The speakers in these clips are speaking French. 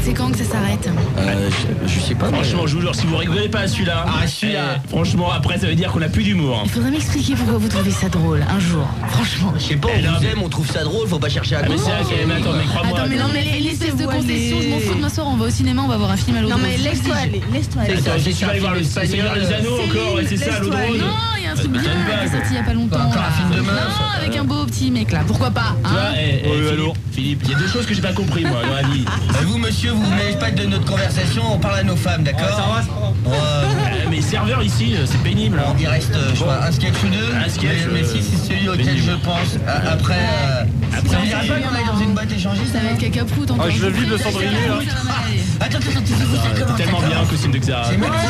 C'est quand que ça s'arrête? Je sais pas. Franchement, je vous jure, si vous rigolez pas à celui-là, franchement, après, ça veut dire qu'on a plus d'humour. Il faudrait m'expliquer pourquoi vous trouvez ça drôle, un jour. Franchement. Je sais pas, on vous aime, on trouve ça drôle, faut pas chercher à mais c'est vrai mais attends, mais crois-moi. Attends, mais non, mais l'espèce de concession, je m'en fous. Demain soir, on va au cinéma, on va voir un film à l'eau. Non, mais laisse-toi aller, laisse-toi aller. Attends, tu vas aller voir le Seigneur des Anneaux encore, ouais, c'est ça, l'eau de rose. Non, il y a un truc bien qui est sorti il y a pas longtemps. Encore un film de meuf. Non, avec un beau petit mec là. Pourquoi pas, Tu vois, hein? Philippe, il y a deux choses que j'ai pas compris, moi, dans la vie. Vous, monsieur, vous mêlez pas de notre conversation, on parle à nos femmes, d'accord? Mais serveur ici, c'est pénible. Il reste, je crois, un sketch ou deux. Un sketch, mais si, c'est celui auquel pénible. je pense. Après, ça vous dirait pas qu'on aille dans une boîte échangiste? Ça va être caca prout encore. Je veux vivre le cendrier là. Attends, ça commence. Tellement bien, costume de Xara. C'est magnifique.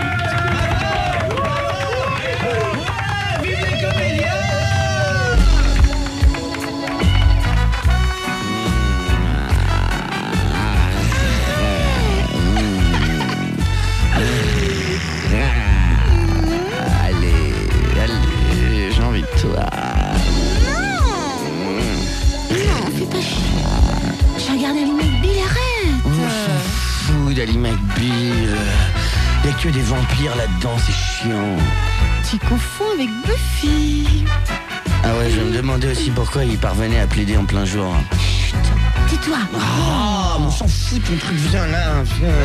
Vive les comédiens! Allez, j'ai envie de toi. Non, fais pas chier. J'ai regardé Ali McBeal, arrête. On s'en fout d'Ali McBeal. Y'a que des vampires là-dedans, c'est chiant. Tu confonds avec Buffy. Ah ouais, je me demandais aussi pourquoi il parvenait à plaider en plein jour. Chut, tais-toi. Ah, on s'en fout ton truc, viens là,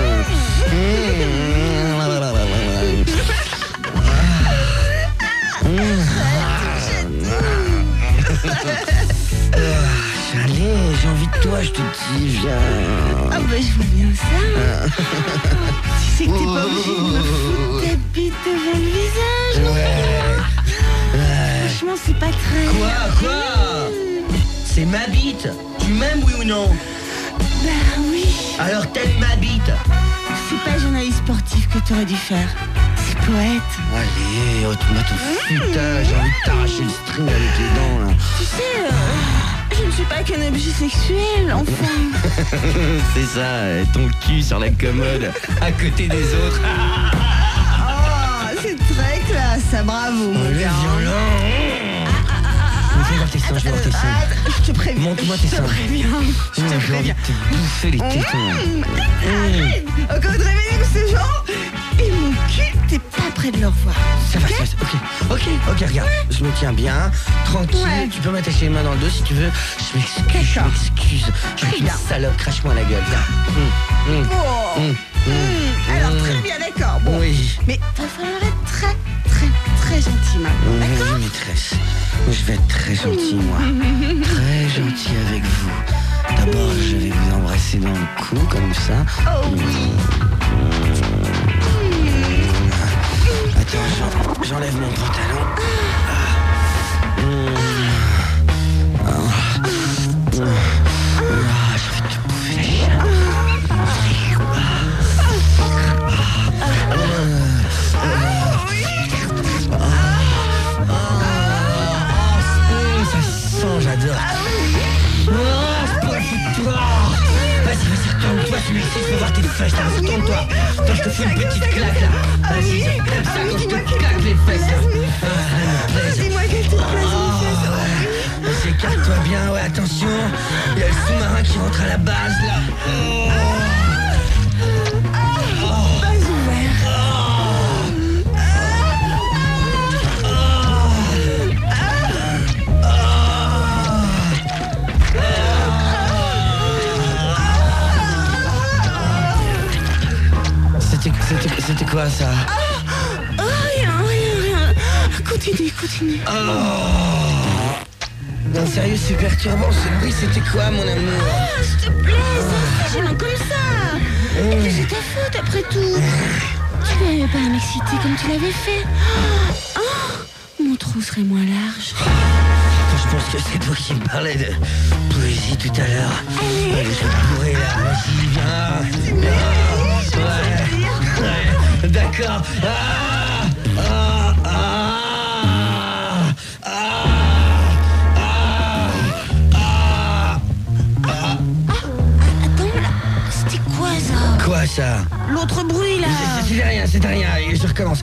Allez, j'ai envie de toi, je te dis, viens. Ah bah je vois bien ça. Tu sais que t'es pas obligé de me foutre ta bite devant le visage. Franchement, c'est pas très... Quoi? C'est ma bite. Tu m'aimes, oui ou non? Bah oui. Alors t'aimes ma bite? C'est pas journaliste sportif que t'aurais dû faire. C'est poète. Allez, ôte-moi ton putain, j'ai envie de t'arracher le string avec les dents, là. Tu sais, je ne suis pas qu'un objet sexuel, enfin. C'est ça, ton cul sur la commode, à côté des autres. Oh, c'est très classe, bravo. mon Le gars. violon. Fais voir tes seins, je veux voir tes seins. Je te préviens. Montre-moi tes Je te seins. préviens. Je te J'ai envie préviens. de te bouffer les tétons. Arrête. Encore de révéler que ces gens et mon cul, t'es pas près de le revoir. Ça va, ok, regarde, je me tiens bien, tranquille, Ouais. tu peux m'attacher les mains dans le dos si tu veux. Je m'excuse, je suis une bien. salope, crache-moi la gueule, viens. Oh. Alors très bien, d'accord. Bon. Oui. Mais va falloir être très, très, très gentil maintenant. D'accord. Oui, maîtresse, je vais être très gentil, moi. Très gentil avec vous. D'abord, je vais vous embrasser dans le cou, comme ça. Oh oui. Attends, j'enlève mon pantalon. J'ai envie de te bouffer la chair. Ça sent, j'adore. Vas-y, retourne-toi, tu m'excites, je veux voir tes fesses, là, retourne-toi. Attends, je te fais une petite claque, là. Vas-y, comme ça, quand je te claque les fesses, là. Dis-moi qu'elle te plaise, Vas-y, écarte-toi bien, ouais, attention. Il y a le sous-marin qui rentre à la base, là. pas ouvert. C'était quoi, ça? Rien. Continue. Non, sérieux, c'est perturbant, ce bruit, c'était quoi, mon amour? S'il te plaît, c'est gênant comme ça. Et puis c'est ta faute après tout. Tu n'avais pas à m'exciter comme tu l'avais fait. Mon trou serait moins large. Je pense que c'est toi qui me parlais de poésie tout à l'heure. Allez, je vais te bourrer, là, vas-y, viens. Ouais, d'accord. Attends, là, c'était quoi ça? Quoi, ça? L'autre bruit là. C'était rien, et je recommence.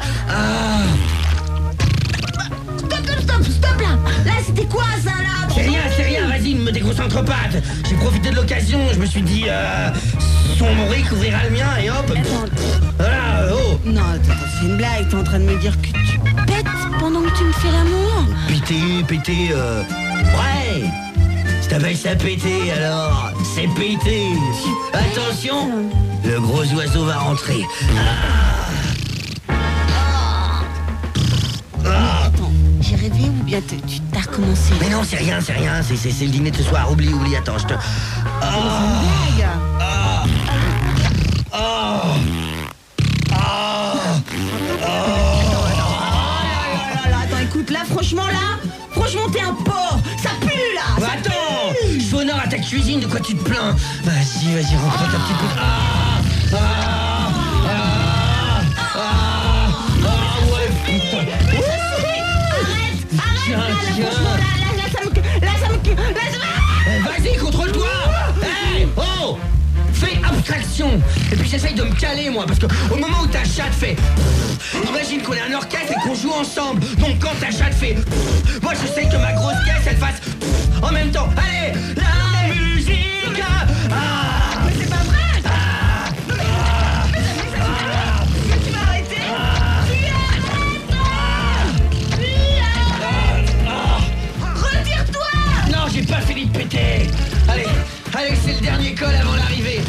Stop là. Là, c'était quoi ça là? C'est rien, vas-y, ne me déconcentre pas. J'ai profité de l'occasion, je me suis dit, son brick ouvrira le mien et hop. Voilà, oh. Non, attends, c'est une blague. T'es en train de me dire que tu pètes pendant que tu me fais l'amour? Péter, ouais. Si t'appelles ça péter, alors c'est péter. Attention, le gros oiseau va rentrer. Attends, j'ai rêvé ou bien tu t'as recommencé? Mais non, c'est rien, c'est le dîner de ce soir. Oublie, attends, je te... C'est une blague. Attends, écoute, là, franchement, t'es un porc. Ça pue, là. Bah, attends, je suis honneur à ta cuisine, de quoi tu te plains? Vas-y, rentre un petit peu. Ouais, putain. Vas-y, contrôle-toi. Hey, oh, fais abstraction. Et puis j'essaye de me caler, moi, parce que au moment où ta chatte fait... Imagine qu'on est un orchestre et qu'on joue ensemble. Donc quand ta chatte fait... Moi j'essaye que ma grosse caisse, elle fasse... En même temps. Allez, la musique. Mais c'est pas vrai. Mais tu vas arrêter. Retire-toi. Non, j'ai pas fini de péter. Allez, c'est le dernier col avant l'arrivée.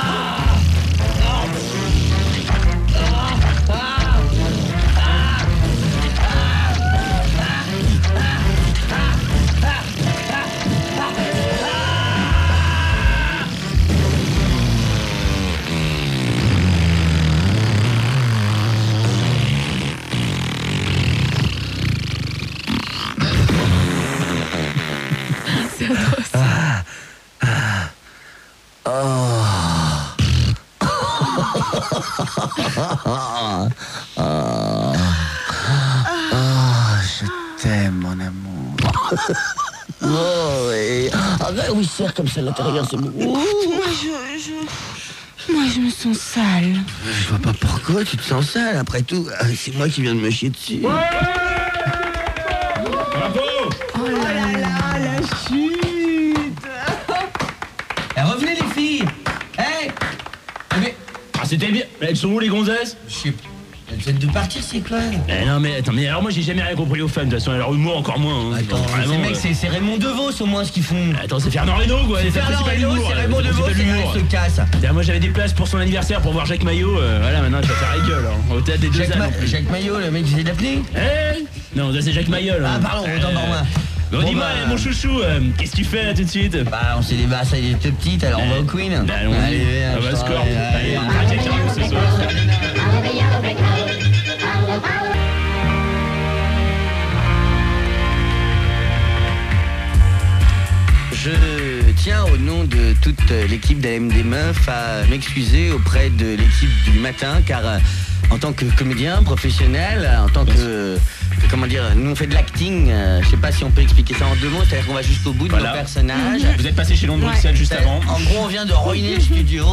C'est atroce. Je t'aime, mon amour. Oh, et... oui, serre comme ça à l'intérieur, c'est bon. Moi, je me sens sale. Je vois pas pourquoi tu te sens sale, après tout. C'est moi qui viens de me chier dessus. Bravo. Oh là là, la chute. Revenez les filles. Hey. Mais... C'était bien. Mais elles sont où les gonzesses? Je sais pas. Elles viennent de partir, c'est quoi? Non mais attends, mais alors moi j'ai jamais rien compris aux femmes, de toute façon, alors humour encore moins. Hein. Attends, ces mecs, c'est Raymond DeVos au moins ce qu'ils font. Attends, c'est Fernand Reynaud quoi. C'est Fernand Reynaud, c'est Raymond DeVos, c'est se casse. Moi j'avais des places pour son anniversaire pour voir Jacques Maillot, voilà maintenant je vais faire la gueule hein. Au théâtre des deux ânes. Jacques Maillot, le mec, j'essaie d'appeler. Non, ça c'est Jacques Maillot. Ah pardon, autant pour moi. Bon, dis-moi, mon chouchou, qu'est-ce que tu fais là tout de suite? Bah on s'est débarrassé des toute petites, alors on va au Queen. Allez, on va score. Allez, on va Jacques Maillot ce soir. Je tiens au nom de toute l'équipe d'AM des Meufs à m'excuser auprès de l'équipe du matin car en tant que comédien professionnel, en tant que comment dire, nous on fait de l'acting, je sais pas si on peut expliquer ça en deux mots, c'est-à-dire qu'on va jusqu'au bout de nos personnages. Vous êtes passé chez Londres Bruxelles juste avant. En gros on vient de ruiner le studio.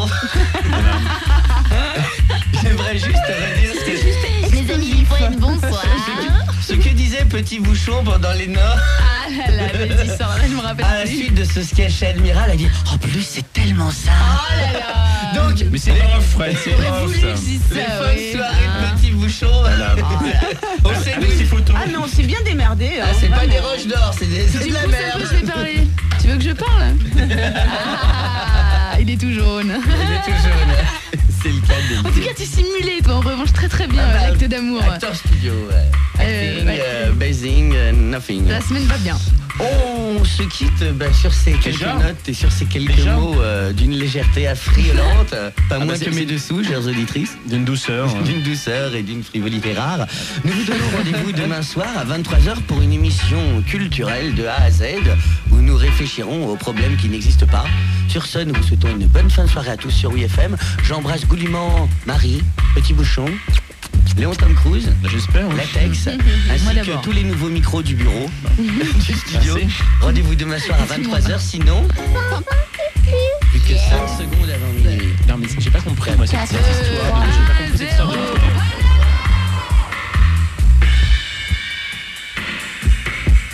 J'aimerais juste redire ce que Les amis, bonsoir. ce que disait Petit Bouchon pendant les Nord. Ah là là, vas-y, sors, là je me rappelle À la plus. suite de ce sketch Admiral, elle a dit en plus c'est tellement ça. Oh là là. Donc Mais c'est off, Fred, c'est J'aurais voulu que off. je dise les ça, fins oui. de soirée de Petit Bouchon, on sait Avec ses photos. Ah non, c'est bien démerdé. c'est pas vraiment. des roches d'or, c'est de Du la coup, c'est un peu, merde. je vais parler. Tu veux que je parle? Ah, il est tout jaune. Il est tout jaune. C'est le cas de En tout cas, tu simulais, toi, en revanche, très très bien l'acte d'amour. Acteur studio, acting, ouais. basing, nothing. La semaine va bien. On se quitte sur ces quelques Déjà notes et sur ces quelques Déjà mots d'une légèreté affriolante, pas moins c'est- que mes dessous, chères auditrices. D'une douceur. D'une douceur et d'une frivolité rare. Nous vous donnons rendez-vous demain soir à 23h pour une émission culturelle de A à Z où nous réfléchirons aux problèmes qui n'existent pas. Sur ce, nous vous souhaitons une bonne fin de soirée à tous sur WFM. J'embrasse goulûment Marie, Petit Bouchon, Léon Tom Cruise, J'espère. Latex, Moi ainsi que d'abord. tous les nouveaux micros du bureau, du studio. Merci. Rendez-vous demain soir à 23h, sinon... Plus que 5 secondes avant minuit. Non mais j'ai pas compris moi cette histoire. J'ai pas compris cette histoire de...